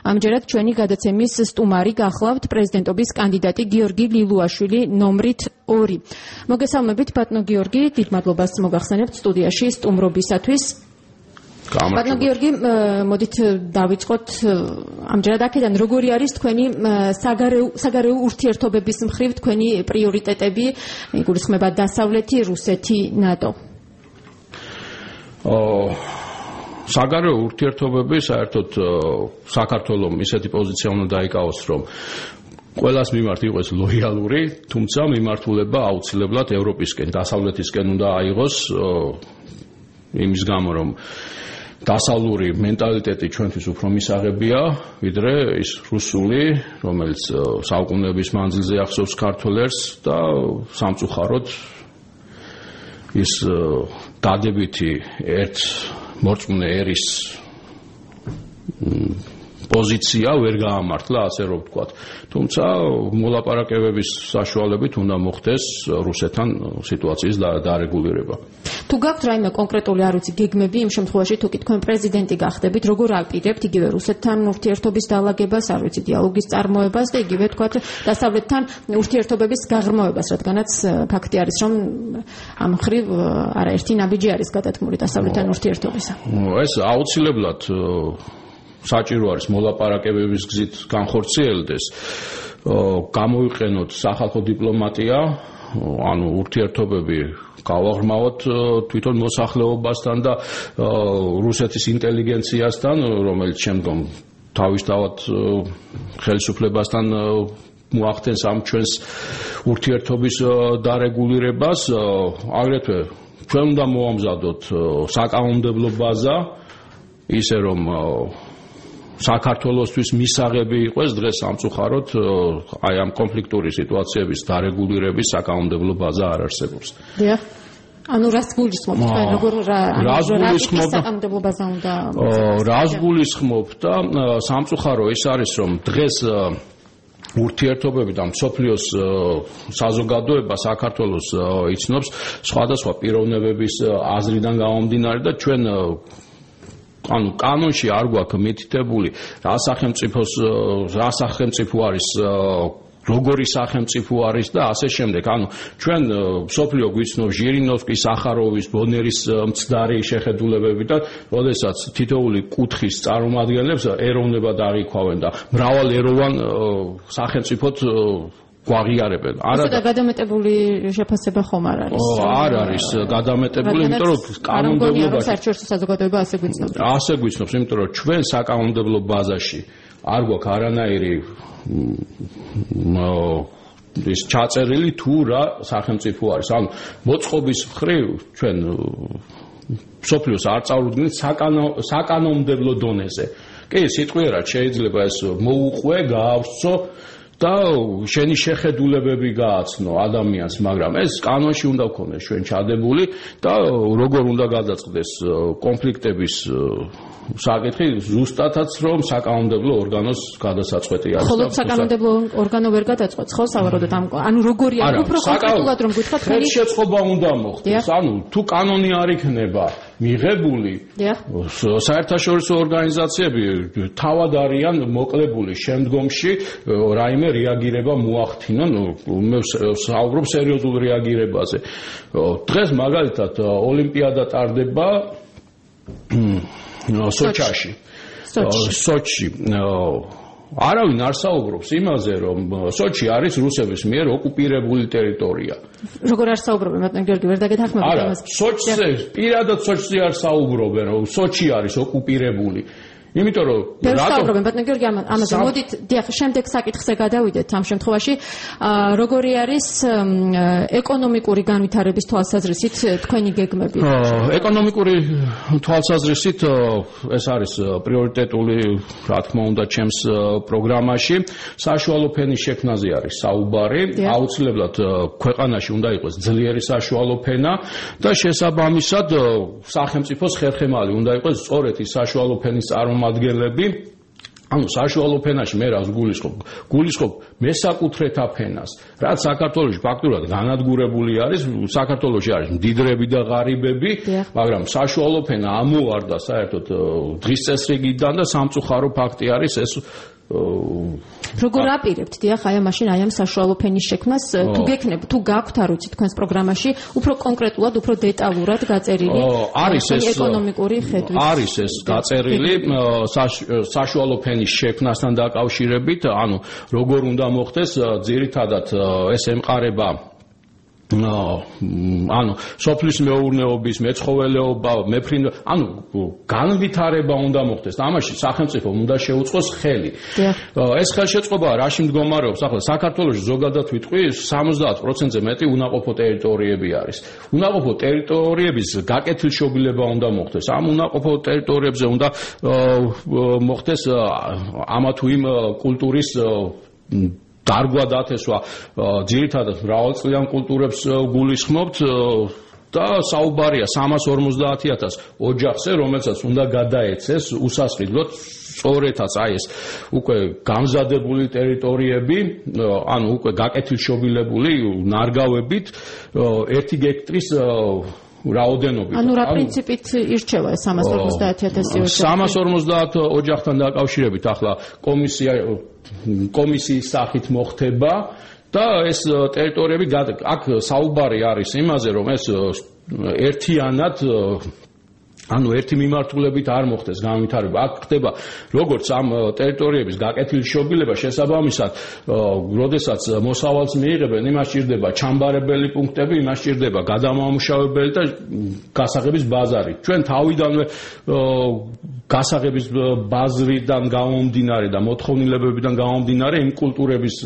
ამჯერად ჩვენი გადაცემის სტუმარი გახლავთ პრეზიდენტობის კანდიდატი გიორგი ლილუაშვილი ნომრით 2. მოგესალმებით ბატონო გიორგი, დიდ მადლობას მოგახსენებთ სტუდიაში სტუმრობისათვის. ბატონო გიორგი, მოდით დავიწყოთ ამჯერად აქედან როგორი არის თქვენი საგარეო ურთიერთობების მხრივ თქვენი პრიორიტეტები, იგულისხმება დასავლეთი, რუსეთი, ნატო? საგარეო ურთიერთობები საერთოდ საქართველოს ისეთი პოზიცია უნდა დაიკავოს, რომ ყველას მიმართ იყოს ლოიალური, თუმცა მიმართულება აუცილებლად ევროპისკენ, დასავლეთისკენ უნდა აიღოს, იმის გამო, რომ დასავლური მენტალიტეტი ჩვენთვის უფრო მისაღებია, ვიდრე ის რუსული, რომელიც საუკუნეების მანძილზე ახსოვს ქართველ ერს და სამწუხაროდ ის დადებითი ერთ მორწმუნე ერის პოზიცია ვერ გაამართლა, ასე რომ ვთქვათ. თუმცა მოლაპარაკებების საშუალებით უნდა მოხდეს რუსეთთან სიტუაციის დარეგულირება. თუ გაქვთ რაიმე კონკრეტული არ ვიცი გეგმები იმ შემთხვევაში თუ კი თქვენ პრეზიდენტი გახდებით, როგორ აპირებთ იგივე რუსეთთან ურთიერთობის დაალაგებას, არ ვიცი დიალოგის წარმოებას და იგივე თქვათ დასავლეთთან ურთიერთობების გაღრმავებას, რადგანაც ფაქტი არის, რომ ამ მხრივ არაერთი ნაბიჯი არის გადათმული დასავლეთთან ურთიერთობისა. ეს აუცილებლად საჭირო არის მოლაპარაკებების გზით განხორციელდეს, გამოვიყენოთ სახალხო დიპლომატია, ანუ ურთიერთობები გავაღრმავოთ თვითონ მოსახლეობასთან და რუსეთის ინტელიგენციასთან, რომელიც შემდგომ თავისთავად ხელისუფლებასთან მოახდენს ამ ჩვენს ურთიერთობის დარეგულირებას. აგრეთვე ჩვენ უნდა მოამზადოთ საკანონმდებლო ბაზა, ისე რომ საქართველოსთვის მისაღები იყოს დღეს სამწუხაროდ აი ამ კონფლიქტური სიტუაციების დარეგულირების საკანონმდებლო ბაზა არ არსებობს. დიახ. ანუ რას გულისხმობთ თქვენ როგორ საკანონმდებლო ბაზა უნდა რას გულისხმობთ და სამწუხარო ის არის რომ დღეს ურთიერთობები და მსოფლიოს საზოგადოება საქართველოს იცნობს სხვადასხვა პიროვნებების აზრიდან გამომდინარე და ჩვენ ანუ კანონში არ გვაქვს მითითებული რა სახელმწიფო არის, როგორი სახელმწიფო არის და ასე შემდეგ. ანუ ჩვენ მსოფლიო გვიცნობს ჟირინოვსკის, სახაროვის, ბონერის მცდარი შეხედულებები და როდესაც თითოეული კუთხის წარმომადგენლებს ეროვნებად აღიქვავენ და მრავალეროვან სახელმწიფოდ გვაღიარებენ. არა გადამეტებული შეფასება ხომ არ არის? არ არის გადამეტებული, იმიტომ რომ კანონმდებლობაში საერთაშორისო საზოგადოება ასე გვიცნობს. ასე გვიცნობს, იმიტომ რომ ჩვენ საკანონმდებლო ბაზაში არ გვაქვს არანაირი ის ჩაწერილი თუ რა სახელმწიფო არის. ანუ მოწყობის მხრივ ჩვენ მსოფლიოს არ წავუდგინეთ საკანონმდებლო დონეზე. კი, სიტყვიერად შეიძლება ეს მოუყვე, გაავსო და შენი შეხედულებები გააცნო ადამიანს, მაგრამ ეს კანონში უნდა გქონდეს ჩვენ ჩადებული და როგორ უნდა გადაწყდეს კონფლიქტების საკითხი ზუსტადაც რომ საკანონმდებლო ორგანოს გადასაწყვეტი არის. ხოლო საკანონმდებლო ორგანო ვერ გადაწყვეტს ხო სავარაუდოდ ამ ანუ როგორი არის უფრო კონკრეტულად რომ გითხრათ თქვენი შეწყობა უნდა მოხდეს. ანუ თუ კანონი არ იქნება მიღებული, საერთაშორისო ორგანიზაციები თავად არიან მოკლებული შემდგომში რაიმე რეაგირება მოახდინონ, მე საუბრობ სერიოზულ რეაგირებაზე. დღეს მაგალითად ოლიმპიადა ტარდება სოჩაში. არავინ არ საუბრობს იმაზე, რომ სოჩი არის რუსების მიერ ოკუპირებული ტერიტორია. როგორ არ საუბრობენ, ბატონო გიორგი, ვერ დაგეთანხმებით ამას. სოჩზე, პირადად სოჩზე არ საუბრობენ, რომ სოჩი არის ოკუპირებული. იმიტომ რომ საუბრობენ ბატონო გიორგი ამაზე. მოდით დიახ, შემდეგ საკითხზე გადავიდეთ. ამ შემთხვევაში როგორი არის ეკონომიკური განვითარების თვალსაზრისით თქვენი გეგმები? ეკონომიკური თვალსაზრისით ეს არის პრიორიტეტული, რა თქმა უნდა, ჩემს პროგრამაში. საშუალო ფენის შექმნაზე არის საუბარი. აუცილებლად ქვეყანაში უნდა იყოს ძლიერი საშუალო ფენა და შესაბამისად სახელმწიფოს ხერხემალი უნდა იყოს სწორედ ის საშუალო ფენის წარმომადგენლები, ანუ საშუალო ფენაში მე რას გულისხმობ მესაკუთრეთა ფენას, რაც საქართველოში ფაქტურად განადგურებული არის, საქართველოში არის მდიდრები და ღარიბები, მაგრამ საშუალო ფენა ამოვარდა საერთოდ დღის წესრიგიდან და სამწუხარო ფაქტი არის ეს. როგორ აპირებთ დიახ აი მაშინ აი ამ საშუალო ფენის შექმნას თუ გაქვთ არ ვიცი თქვენს პროგრამაში უფრო კონკრეტულად უფრო დეტალურად გაწერილი არის ეს ეკონომიკური ხედვით არის ეს გაწერილი საშუალო ფენის შექმნასთან დაკავშირებით ანუ როგორ უნდა მოხდეს ძირითადად ეს ემყარება ანუ სოფლის მეურნეობის, მეცხოველეობა, ანუ განვითარება უნდა მოხდეს. ამაში სახელმწიფომ უნდა შეუწყოს ხელი. ეს ხელშეწყობა რაში მდგომარეობს? ახლა საქართველოში ზოგადად ვიტყვი 70%-ზე მეტი უნაყოფო ტერიტორიები არის. უნაყოფო ტერიტორიების გაკეთილშობილება უნდა მოხდეს. ამ უნაყოფო ტერიტორიებზე უნდა მოხდეს ამა თუ იმ კულტურის დარგვა დათესვა ძირითადად მრავალწლიან კულტურებს გულისხმობთ და საუბარია 350,000 ოჯახზე, რომელსაც უნდა გადაეცეს უსასყიდლოდ სწორედაც აი ეს უკვე გამზადებული ტერიტორიები, ანუ უკვე გაკეთილშობილებული ნარგავებით 1 გექტრის რაოდენობით. ანუ რა პრინციპით ირჩევა ეს 350,000 ოჯახი? 350 ოჯახთან დაკავშირებით ახლა კომისიის სახით მოხდება და ეს ტერიტორიები აქ საუბარი არის იმაზე რომ ეს ერთიანად ანუ ერთი მიმართულებით არ მოხდეს განვითარება. აქ ხდება როგორც ამ ტერიტორიების გაკეთილშობილება შესაბამისად, როდესაც მოსავალს მიიღებენ, იმას სჭირდება ჩამბარებელი პუნქტები, იმას სჭირდება გადამამუშავებელი და გასაღების ბაზარი. ჩვენ თავიდანვე გასაღების ბაზრიდან გამომდინარე და მოთხოვნილებებიდან გამომდინარე იმ კულტურების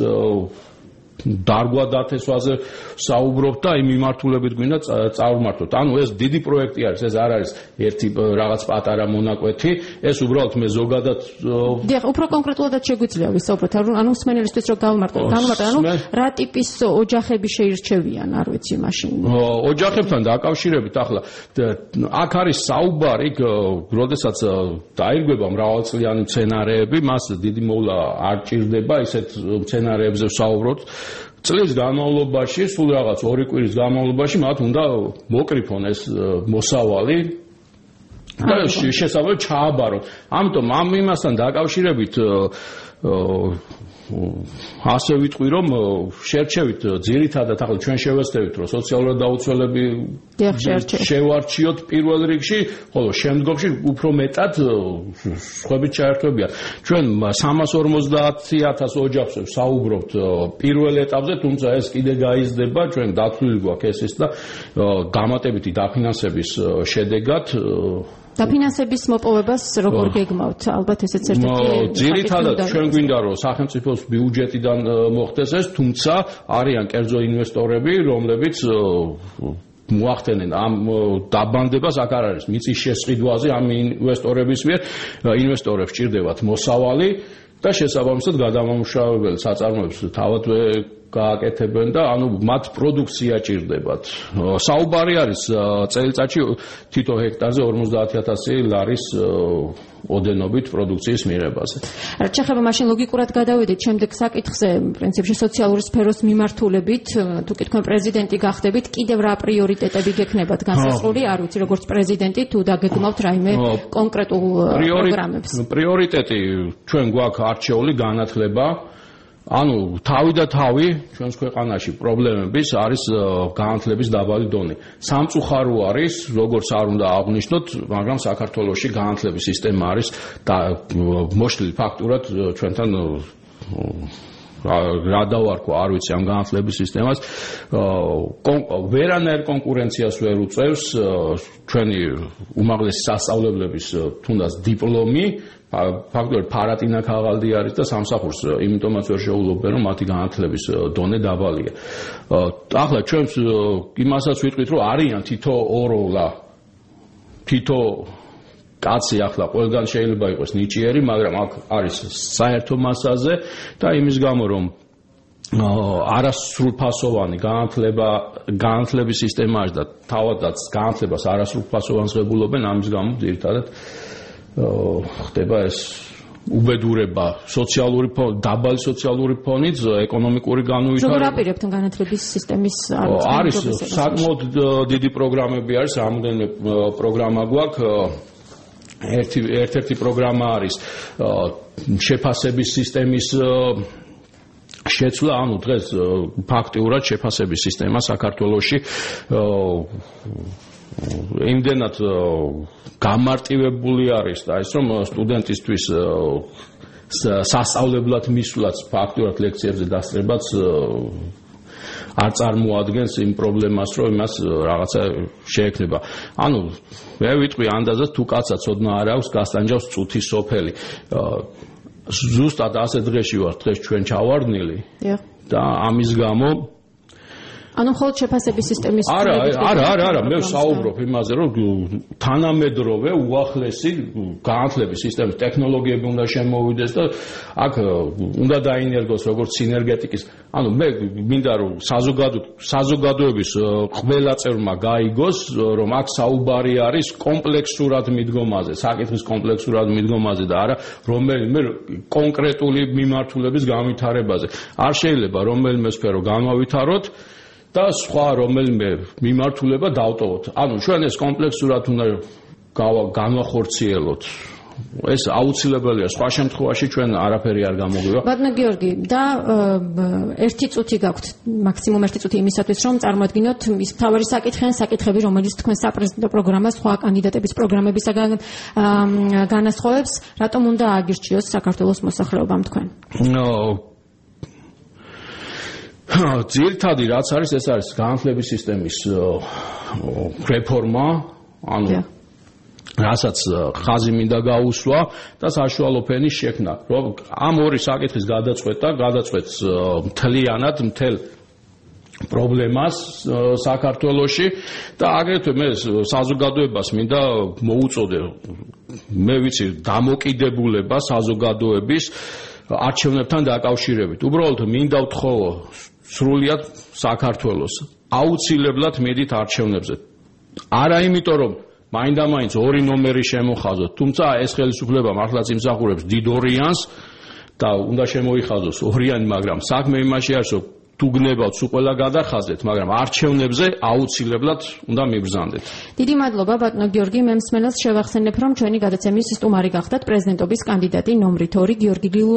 დარგვა დათესვაზე საუბრობთ და იმ მიმართულებით გვინდა წავმართოთ. ანუ ეს დიდი პროექტი არის, ეს არ არის ერთი რაღაც პატარა მონაკვეთი, ეს უბრალოდ მე ზოგადად დიახ, უფრო კონკრეტულად შეგვიძლია ვისაუბროთ, ანუ მსმენელისთვის რომ გავმართოთ, ანუ რა ტიპის ოჯახები შეირჩევიან, არ ვიცი მაშინ. ოჯახებთან დაკავშირებით ახლა აქ არის საუბარი, როდესაც დაირგვება მრავალწლიანი მცენარეები, მას დიდი მოვლა არ ჭირდება ისეთ მცენარეებზე ვსაუბროთ. წლის განმავლობაში, სულ რაღაც 2 კვირის განმავლობაში მათ უნდა მოკრიფონ ეს მოსავალი და შესაძლოა ჩააბარონ. ამიტომ ამ იმასთან დაკავშირებით ასე ვიტყვი რომ შერჩევით ძირითადად ახლა ჩვენ შევეცდებით რომ სოციალურად დაუცველები შევარჩიოთ პირველ რიგში, ხოლო შემდგომში უფრო მეტად სხვებით ჩაერთვებიან. ჩვენ 350,000 ოჯახზე საუბრობთ პირველ ეტაპზე, თუმცა ეს კიდე გაიზრდება, ჩვენ დათვლილი გვაქვს ეს და დამატებითი დაფინანსების შედეგად დაფინანსების მოპოვებას როგორ გეგმავთ? ალბათ ესეც ერთ-ერთი ძირითადად ჩვენ გვინდა რომ სახელმწიფოს ბიუჯეტიდან მოხდეს ეს, თუმცა არიან კერძო ინვესტორები, რომლებიც მოახდენენ ამ დაბანდებას, აქ არ არის მიწის შესყიდვაზე ამ ინვესტორების მიერ, ინვესტორებს სჭირდებათ მოსავალი და შესაბამისად გადამამუშავებელი საწარმოებს თავად გააკეთებენ და ანუ მათ პროდუქცია ჭირდებათ. საუბარი არის წელიწადში თითო ჰექტარზე 50,000 ლარის ოდენობით პროდუქციის მიღებაზე. რჩეხება მაშინ ლოგიკურად გადავიდეთ შემდეგ საკითხზე, პრინციპში სოციალური სფეროს მიმართულებით, თუ კი თქვენ პრეზიდენტი გახდებით, კიდევ რა პრიორიტეტები გექნებათ განსაზღვრული, არ ვიცი, როგორც პრეზიდენტი, თუ დაგეგმავთ რაიმე კონკრეტულ პროგრამებს. პრიორიტეტი ჩვენ გვაქვს არჩეული განათლება. ანუ თავი და თავი ჩვენს ქვეყანაში პრობლემების არის განათლების დაბალი დონე. სამწუხარო არის, როგორც არ უნდა აღვნიშნოთ, მაგრამ საქართველოში განათლების სისტემა არის მოშლილი ფაქტურად ჩვენთან რა დავარქვა, არ ვიცი ამ განათლების სისტემას. ვერანაირ კონკურენციას ვერ უწევს ჩვენი უმაღლესი სასწავლებლების თუნდაც დიპლომი. ფაქტობრივად ფარატინა ქაღალდი არის და სამსახურს იმიტომაც ვერ შეულობენ რომ მათი განათლების დონე დაბალია. ახლა ჩვენ იმასაც ვიტყვით რომ არიან თითო ოროლა თითო კაცი ახლა ყველგან შეიძლება იყოს ნიჭიერი, მაგრამ აქ არის საერთო მასაზე და იმის გამო რომ არასრულფასოვანი განათლების სისტემა არის და თავადაც განათლებას არასრულფასოვანს ღებულობენ, ამის გამო ძირითადად ხდება ეს უბედურება სოციალური დაბალი სოციალური ფონით, ეკონომიკური განვითარება. როგორ აპირებთ განათლების სისტემის არის საკმაოდ დიდი პროგრამები არის, რამოდენიმე პროგრამა გვაქვს. ერთ-ერთი პროგრამა არის შეფასების სისტემის შეცვლა, ანუ დღეს ფაქტიურად შეფასების სისტემა საქართველოში იმდენად გამარტივებული არის და ის რომ სტუდენტისთვის სასწავლებლად მისვლაც ფაქტიურად ლექციებზე დასწრებაც არ წარმოადგენს იმ პრობლემას, რომ იმას რაღაცა შეექმნება. ანუ მე ვიტყვი ანდაზად თუ კაცსა ცოდნა არ აქვს, გასტანჯავს წუთის სოფელი. ზუსტად ასე დღეში ვარ, დღეს ჩვენ ჩავარდნილი და ამის გამო ანუ მხოლოდ შეფასების სისტემის არა, მე ვსაუბრობ იმაზე, რომ თანამედროვე უახლესი განათლების სისტემის ტექნოლოგიები უნდა შემოვიდეს და აქ უნდა დაინერგოს როგორც სინერგეტიკის. ანუ მე მინდა რომ საზოგადოების ყველა წევრმა გაიგოს, რომ აქ საუბარი არის კომპლექსურად მიდგომაზე, საკითხის კომპლექსურად მიდგომაზე და არა რომელიმე კონკრეტული მიმართულების განვითარებაზე. არ შეიძლება რომელიმე სფერო განავითაროთ და სხვა რომელიმე მიმართულება დავტოვოთ. ანუ ჩვენ ეს კომპლექსურად უნდა განვახორციელოთ. ეს აუცილებელია, სხვა შემთხვევაში ჩვენ არაფერი არ გამოგვივა. ბატონო გიორგი, და ერთი წუთი გაქვთ, მაქსიმუმ ერთი წუთი იმისათვის, რომ წარმოადგინოთ ის მთავარი საკითხები, რომელიც თქვენ საპრეზიდენტო პროგრამას სხვა კანდიდატების პროგრამებისაგან განასხვავებს, რატომ უნდა ააგირჩიოს საქართველოს მოსახლეობამ თქვენ? ძირითადი რაც არის, ეს არის განათლების სისტემის რეფორმა, ანუ რასაც ხაზი მინდა გაუსვა და საშუალო ფენის შექმნა. რომ ამ ორი საკითხის გადაწყვეტს მთლიანად მთელ პრობლემას საქართველოში და აგრეთვე მე საზოგადოებას მინდა მოუწოდე, მე ვიცი, დამოკიდებულება საზოგადოების არჩევნებთან დაკავშირებით. უბრალოდ მინდა ვთხოვო სრულიად საქართველოს აუცილებლად მედით არჩევნებზე. არა იმიტომ რომ მაინდა-მაინც ორი ნომერი შემოხაზოთ, თუმცა ეს ხელისუფლება მართლაც იმსახურებს დიდ ორიანს და უნდა შემოიხაზოს ორიანი, მაგრამ საქმე იმაში არის, რომ თუ გნებავთ სულ ყველა გადახაზეთ, მაგრამ არჩევნებზე აუცილებლად უნდა მიბრძანდეთ. დიდი მადლობა ბატონო გიორგი, მე მსმენელს შევახსენებ, რომ ჩვენი გადაცემის სტუმარი გახდათ პრეზიდენტობის კანდიდატი ნომრით 2 გიორგი